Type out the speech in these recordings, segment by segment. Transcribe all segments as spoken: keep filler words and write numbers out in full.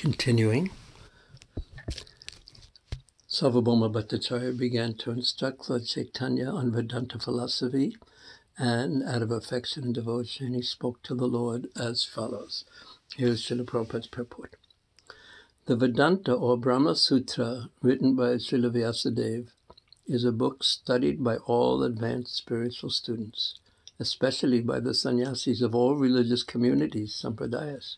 Continuing, Sarvabhauma Bhattacharya began to instruct Lord Chaitanya on Vedanta philosophy, and out of affection and devotion he spoke to the Lord as follows. Here's Srila Prabhupada's purport. The Vedanta or Brahma Sutra, written by Srila Vyasadeva, is a book studied by all advanced spiritual students, especially by the sannyasis of all religious communities, sampradayas.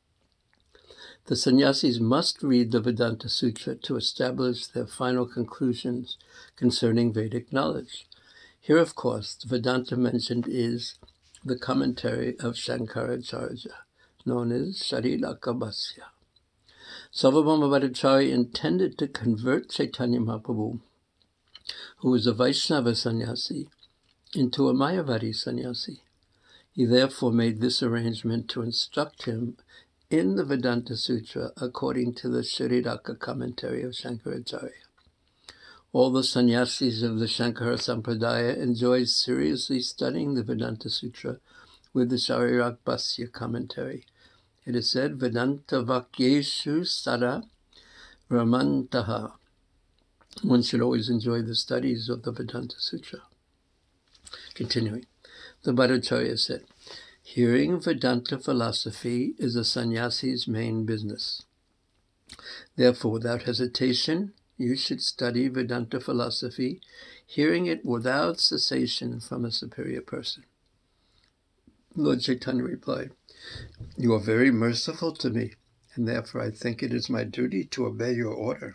The sannyasis must read the Vedanta Sutra to establish their final conclusions concerning Vedic knowledge. Here, of course, the Vedanta mentioned is the commentary of Shankaracharya, known as Shariraka Bhasya. Sarvabhauma Bhattacharya intended to convert Chaitanya Mahaprabhu, who was a Vaishnava sannyasi, into a Mayavadi sannyasi. He therefore made this arrangement to instruct him in the Vedanta Sutra according to the Shariraka commentary of Shankaracharya. All the sannyasis of the Shankara Sampradaya enjoyed seriously studying the Vedanta Sutra with the Shariraka Bhasya commentary. It is said, Vedanta Vakyeshu Sada Ramantaha. One should always enjoy the studies of the Vedanta Sutra. Continuing, the Bhattacharya said, hearing Vedanta philosophy is a sannyasi's main business. Therefore, without hesitation, you should study Vedanta philosophy, hearing it without cessation from a superior person. Lord Chaitanya replied, you are very merciful to me, and therefore I think it is my duty to obey your order.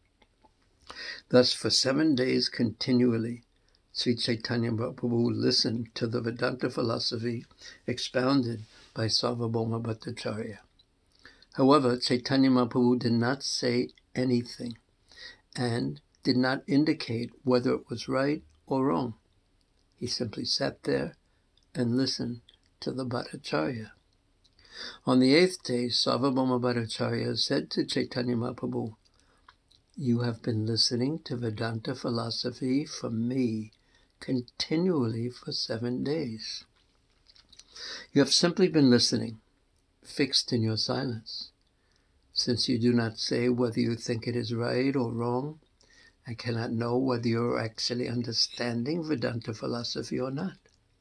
Thus, for seven days continually, Sri Chaitanya Mahaprabhu listened to the Vedanta philosophy expounded by Sarvabhauma Bhattacharya. However, Chaitanya Mahaprabhu did not say anything and did not indicate whether it was right or wrong. He simply sat there and listened to the Bhattacharya. On the eighth day, Sarvabhauma Bhattacharya said to Chaitanya Mahaprabhu, you have been listening to Vedanta philosophy from me continually for seven days. You have simply been listening, fixed in your silence. Since you do not say whether you think it is right or wrong, I cannot know whether you are actually understanding Vedanta philosophy or not.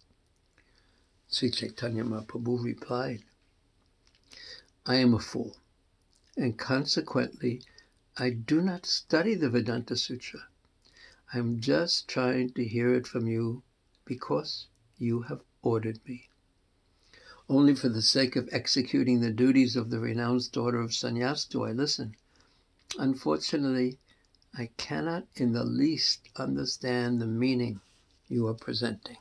Sri Chaitanya Mahaprabhu replied, I am a fool, and consequently I do not study the Vedanta Sutra. I am just trying to hear it from you because you have ordered me. Only for the sake of executing the duties of the renounced order of sannyas do I listen. Unfortunately, I cannot in the least understand the meaning you are presenting.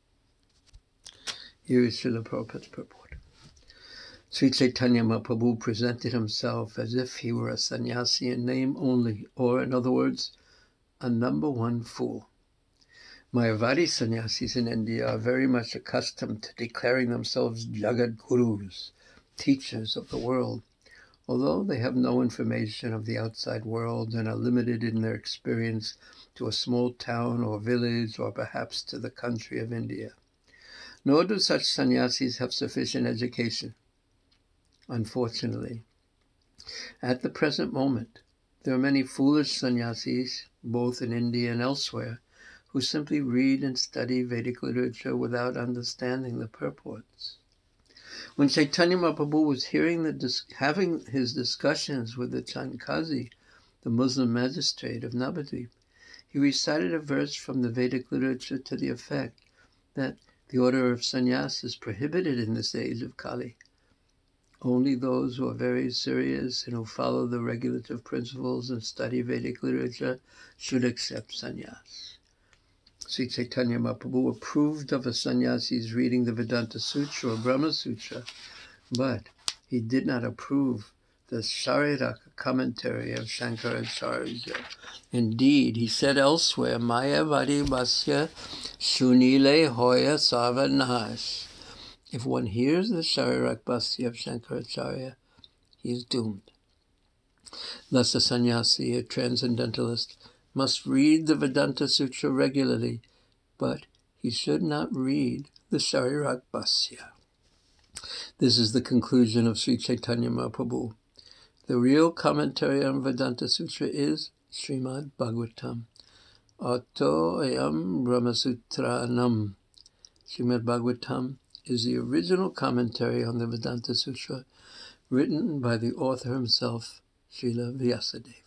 Here is Srila Prabhupada's purport. Sri Chaitanya Mahaprabhu presented himself as if he were a sannyasi in name only, or in other words, a number one fool. Mayavadi sannyasis in India are very much accustomed to declaring themselves Jagat Gurus, teachers of the world, although they have no information of the outside world and are limited in their experience to a small town or village or perhaps to the country of India. Nor do such sannyasis have sufficient education. Unfortunately, at the present moment, there are many foolish sannyasis, both in India and elsewhere, who simply read and study Vedic literature without understanding the purports. When Chaitanya Mahaprabhu was hearing the dis- having his discussions with the Chandkazi, the Muslim magistrate of Navadvip, he recited a verse from the Vedic literature to the effect that the order of sannyas is prohibited in this age of Kali. Only those who are very serious and who follow the regulative principles and study Vedic literature should accept sannyas. Sri Chaitanya Mahaprabhu approved of a sannyasi's reading the Vedanta Sutra or Brahma Sutra, but he did not approve the Shariraka commentary of Shankaracharya. Indeed, he said elsewhere, Mayavadi Bhasya Shunile Hoya Sarvanash. If one hears the Shariraka Bhasya of Shankaracharya, he is doomed. Thus a sannyasi, a transcendentalist, must read the Vedanta Sutra regularly, but he should not read the Shariraka Bhasya. This is the conclusion of Sri Chaitanya Mahaprabhu. The real commentary on Vedanta Sutra is Srimad Bhagavatam. Ato ayam Brahmasutranam. Srimad Bhagavatam is the original commentary on the Vedanta Sutra, written by the author himself, Srila Vyasadeva.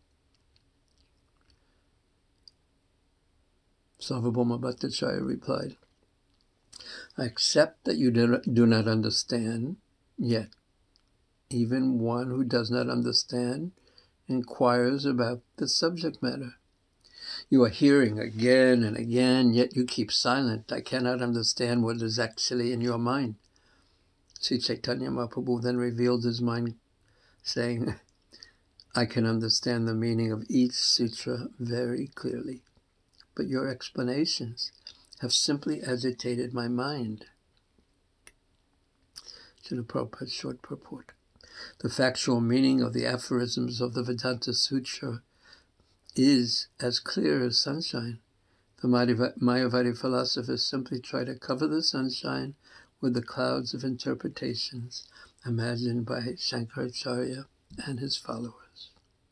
Sarvabhauma Bhattacharya replied, I accept that you do not understand, yet even one who does not understand inquires about the subject matter. You are hearing again and again, yet you keep silent. I cannot understand what is actually in your mind. Sri Chaitanya Mahaprabhu then revealed his mind, saying, I can understand the meaning of each sutra very clearly, but your explanations have simply agitated my mind. Srila Prabhupada's short purport. The factual meaning of the aphorisms of the Vedanta Sutra is as clear as sunshine. The Mayavadi philosophers simply try to cover the sunshine with the clouds of interpretations imagined by Shankaracharya and his followers.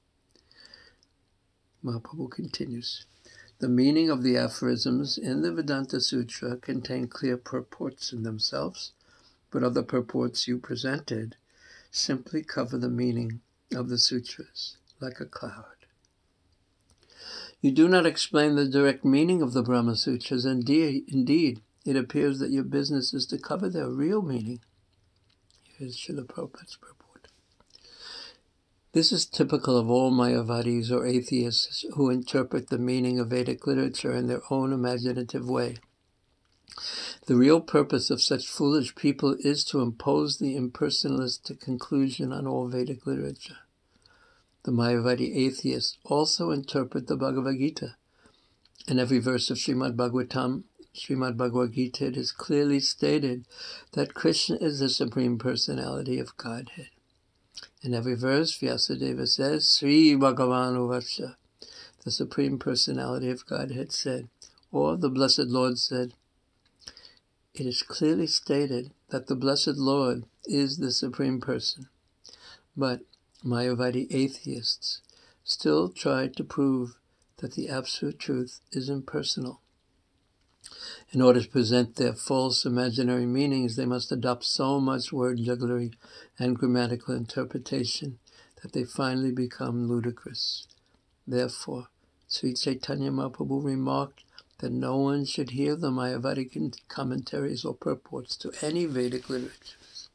Mahaprabhu continues. The meaning of the aphorisms in the Vedanta Sutra contain clear purports in themselves, but other purports you presented simply cover the meaning of the sutras like a cloud. You do not explain the direct meaning of the Brahma Sutras. Indeed, indeed, it appears that your business is to cover their real meaning. Here's Srila Prabhupada's purport. This is typical of all Mayavadis or atheists who interpret the meaning of Vedic literature in their own imaginative way. The real purpose of such foolish people is to impose the impersonalistic conclusion on all Vedic literature. The Mayavadi atheists also interpret the Bhagavad Gita. In every verse of Srimad Bhagavatam, Srimad Bhagavad Gita, it is clearly stated that Krishna is the Supreme Personality of Godhead. In every verse, Vyasadeva says, Sri Bhagavan Uvacha, the Supreme Personality of Godhead said, or the Blessed Lord said. It is clearly stated that the Blessed Lord is the Supreme Person. But Mayavadi atheists still try to prove that the Absolute Truth is impersonal. In order to present their false imaginary meanings, they must adopt so much word jugglery and grammatical interpretation that they finally become ludicrous. Therefore, Sri Chaitanya Mahaprabhu remarked that no one should hear the Mayavadi commentaries or purports to any Vedic literatures.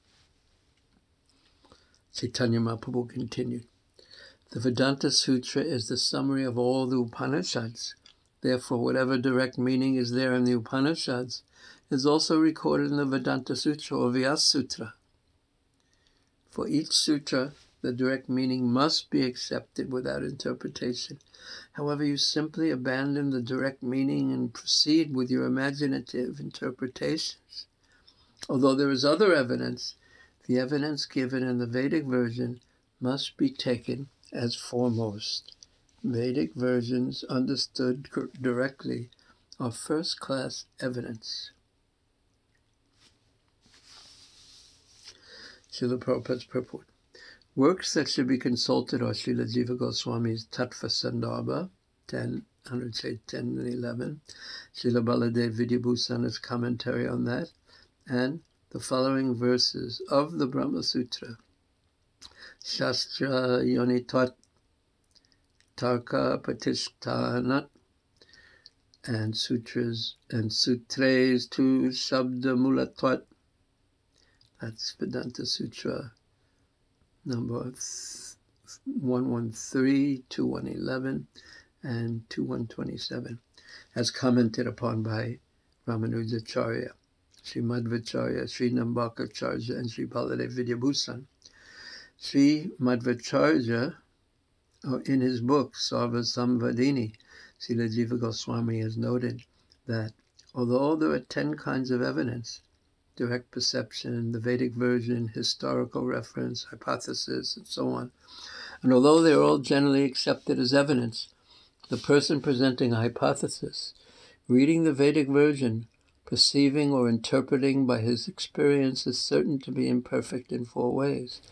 Chaitanya Mahaprabhu continued, the Vedanta Sutra is the summary of all the Upanishads. Therefore, whatever direct meaning is there in the Upanishads is also recorded in the Vedanta Sutra or Vyasa Sutra. For each sutra, the direct meaning must be accepted without interpretation. However, you simply abandon the direct meaning and proceed with your imaginative interpretations. Although there is other evidence, the evidence given in the Vedic version must be taken as foremost. Vedic versions understood directly are first-class evidence. Srila Prabhupada's purport. Works that should be consulted are Srila Jiva Goswami's Tattva Sandarbha, ten, one say ten and eleven, Srila Baladev Vidyabhusana's commentary on that, and the following verses of the Brahma Sutra. Shastra Yonitat Tarka Patishtanat, and sutras and sutres to Shabda Mulatvat. That's Vedanta Sutra number one thirteen, twenty-one eleven, and twenty-one twenty-seven, as commented upon by Ramanujacharya, Sri Madhvacharya, Sri Nambakacharya, and Sri Baladev Vidyabhusan. Sri Madhvacharya, in his book, Sarva Samvadini, Srila Jiva Goswami has noted that although there are ten kinds of evidence, direct perception, the Vedic version, historical reference, hypothesis, and so on, and although they are all generally accepted as evidence, the person presenting a hypothesis, reading the Vedic version, perceiving or interpreting by his experience is certain to be imperfect in four ways.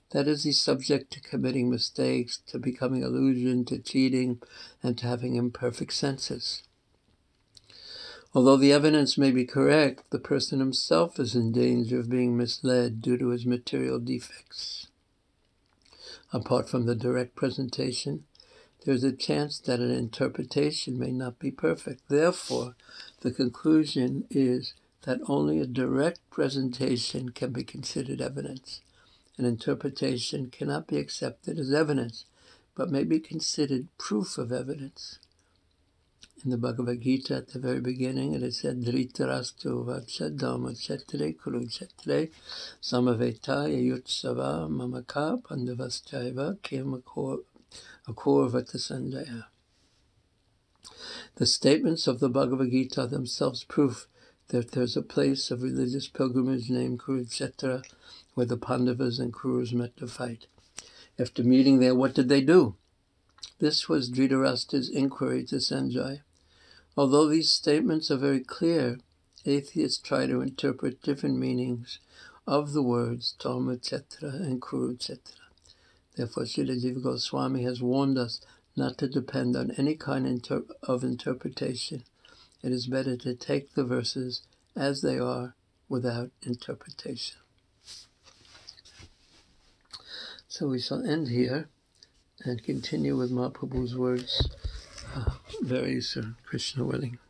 That is, he's subject to committing mistakes, to becoming illusioned, to cheating, and to having imperfect senses. Although the evidence may be correct, the person himself is in danger of being misled due to his material defects. Apart from the direct presentation, there is a chance that an interpretation may not be perfect. Therefore, the conclusion is that only a direct presentation can be considered evidence. An interpretation cannot be accepted as evidence, but may be considered proof of evidence. In the Bhagavad Gita, at the very beginning, it is said, Dritarastu vachadama chetre kuru chetre samaveta yutsava mamaka pandavaschaiva kim akurvata sanjaya. The statements of the Bhagavad Gita are themselves proof that there's a place of religious pilgrimage named Kurukshetra where the Pandavas and Kurus met to fight. After meeting there, what did they do? This was Dhritarashtra's inquiry to Sanjaya. Although these statements are very clear, atheists try to interpret different meanings of the words Dharmakshetra and Kurukshetra. Therefore, Srila Jiva Goswami has warned us not to depend on any kind inter- of interpretation. It is better to take the verses as they are without interpretation. So we shall end here and continue with Mahaprabhu's words uh, very soon, Krishna willing.